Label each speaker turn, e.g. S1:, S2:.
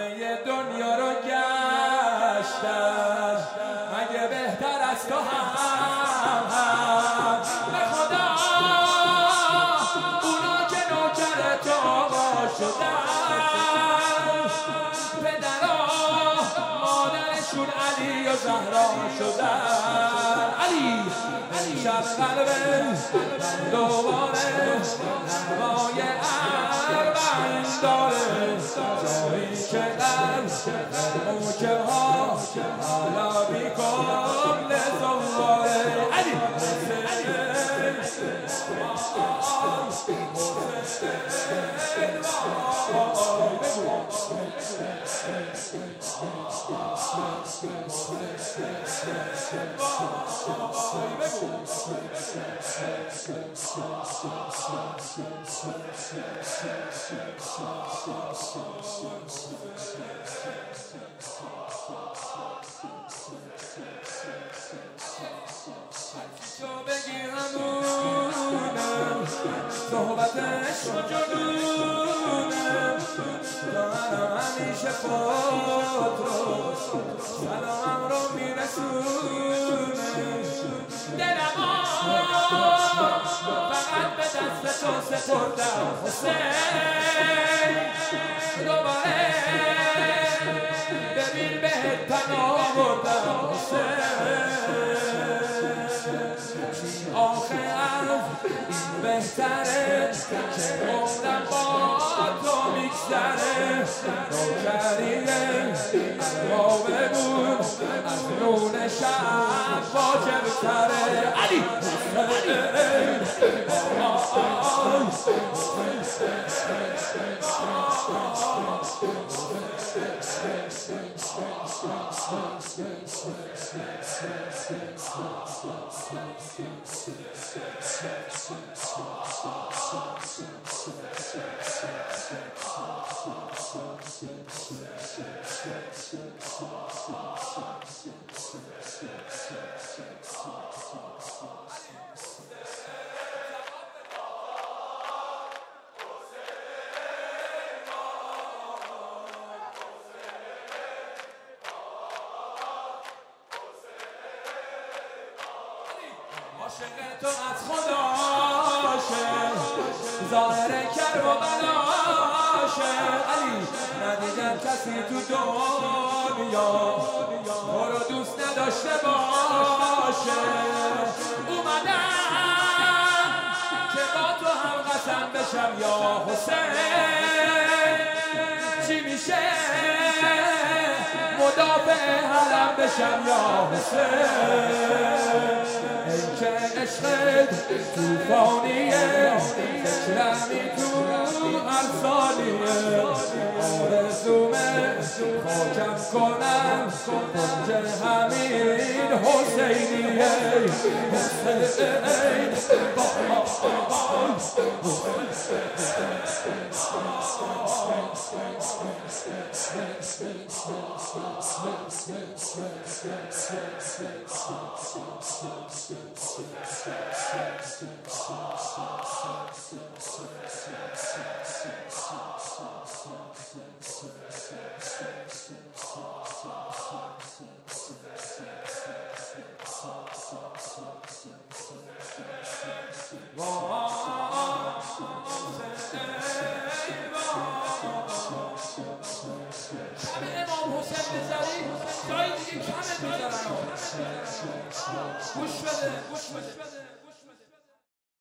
S1: همه دنیا رو گشتم، مگه بهتر از تو هم به خدا اونا که نوکر تو آقا شدن، پدرها مادرشون علی و زهرا شدن. علی شب قلبه دوباره نوای اربعین داره، جایی که قلب موکه ها حالا بی کل زنباره. علی بگی همونم صحبتش و جنونم، دارم همیشه خود رو سلامم رو میرسونم. دلم فقط به دست تو سپردم حسین، دوباره ببین بهت پناه بردم حسین. آخه از این بهتره که عمرم با تو میگذره، نوکریه اروا بگون از نون شب واجب تره. علی عاشق تو از خداشه، ظاهر کرب و بلاشه. علی ندیدم کسی تو دنیا تو رو دوست نداشته باشه. اومدم که با تو هم قسم بشم یا حسین، چی میشه مدافع حرم بشم یا حسین. ای که عشقت توفانیه، فکرمی تو هر ثانیه، آرزومه خاکم کنم کنج همین حسینیه. حسین گوش بده